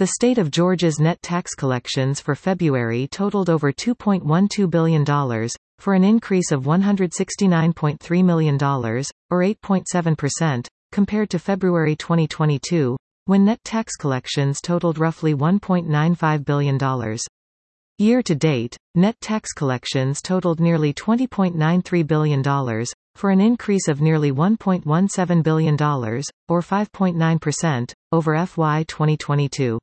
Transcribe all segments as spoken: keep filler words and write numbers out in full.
The state of Georgia's net tax collections for February totaled over two point one two billion dollars, for an increase of one hundred sixty-nine point three million dollars, or eight point seven percent, compared to February twenty twenty-two, when net tax collections totaled roughly one point nine five billion dollars. Year-to-date, net tax collections totaled nearly twenty point nine three billion dollars, for an increase of nearly one point one seven billion dollars, or five point nine percent, over F Y twenty twenty-two.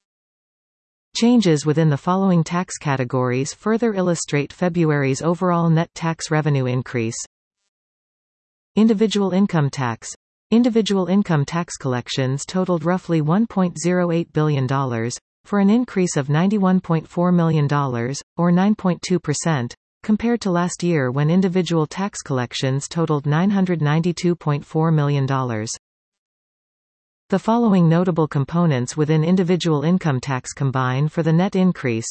Changes within the following tax categories further illustrate February's overall net tax revenue increase. Individual income tax. Individual income tax collections totaled roughly one point zero eight billion dollars, for an increase of ninety-one point four million dollars, or nine point two percent, compared to last year when individual tax collections totaled nine hundred ninety-two point four million dollars. The following notable components within individual income tax combine for the net increase.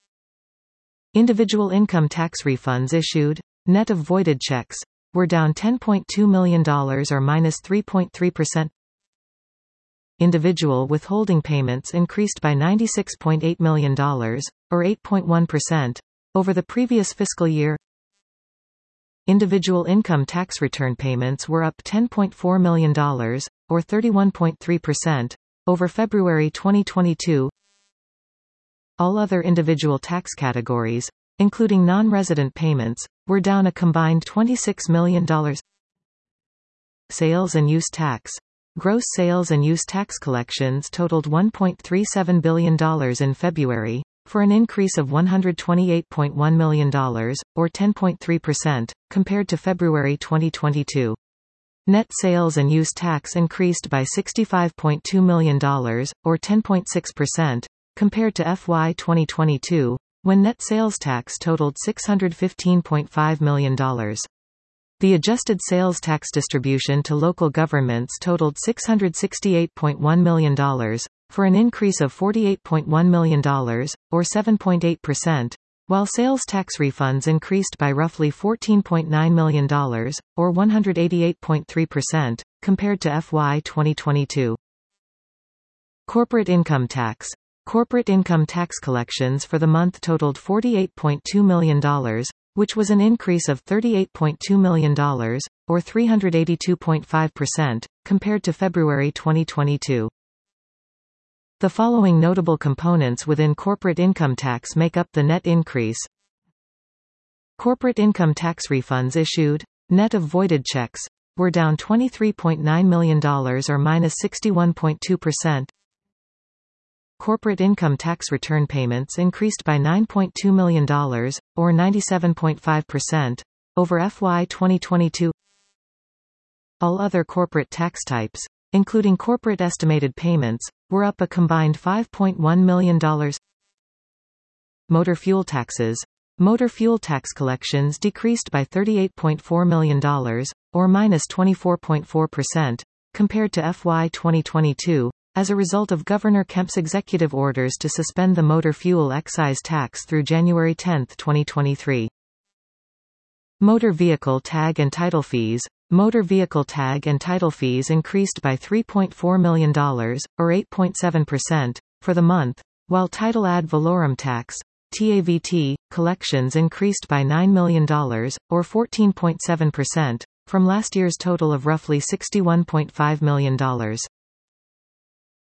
Individual income tax refunds issued, net of voided checks, were down ten point two million dollars or minus three point three percent. Individual withholding payments increased by ninety-six point eight million dollars, or eight point one percent, over the previous fiscal year. Individual income tax return payments were up ten point four million dollars, or thirty-one point three percent, over February twenty twenty-two. All other individual tax categories, including non-resident payments, were down a combined twenty-six million dollars. Sales and use tax. Gross sales and use tax collections totaled one point three seven billion dollars in February, for an increase of one hundred twenty-eight point one million dollars, or ten point three percent, compared to February twenty twenty-two. Net sales and use tax increased by sixty-five point two million dollars, or ten point six percent, compared to F Y twenty twenty-two, when net sales tax totaled six hundred fifteen point five million dollars. The adjusted sales tax distribution to local governments totaled six hundred sixty-eight point one million dollars, for an increase of forty-eight point one million dollars, or seven point eight percent, while sales tax refunds increased by roughly fourteen point nine million dollars, or one hundred eighty-eight point three percent, compared to F Y twenty twenty-two. Corporate income tax. Corporate income tax collections for the month totaled forty-eight point two million dollars, which was an increase of thirty-eight point two million dollars, or three hundred eighty-two point five percent, compared to February twenty twenty-two. The following notable components within corporate income tax make up the net increase. Corporate income tax refunds issued, net of voided checks, were down twenty-three point nine million dollars or minus sixty-one point two percent. Corporate income tax return payments increased by nine point two million dollars, or ninety-seven point five percent, over F Y twenty twenty-two. All other corporate tax types, including corporate estimated payments, were up a combined five point one million dollars. Motor fuel taxes. Motor fuel tax collections decreased by thirty-eight point four million dollars, or minus twenty-four point four percent, compared to F Y twenty twenty-two, as a result of Governor Kemp's executive orders to suspend the motor fuel excise tax through January tenth twenty twenty-three. Motor vehicle tag and title fees. Motor vehicle tag and title fees increased by three point four million dollars, or eight point seven percent, for the month, while title ad valorem tax, T A V T, collections increased by nine million dollars, or fourteen point seven percent, from last year's total of roughly sixty-one point five million dollars.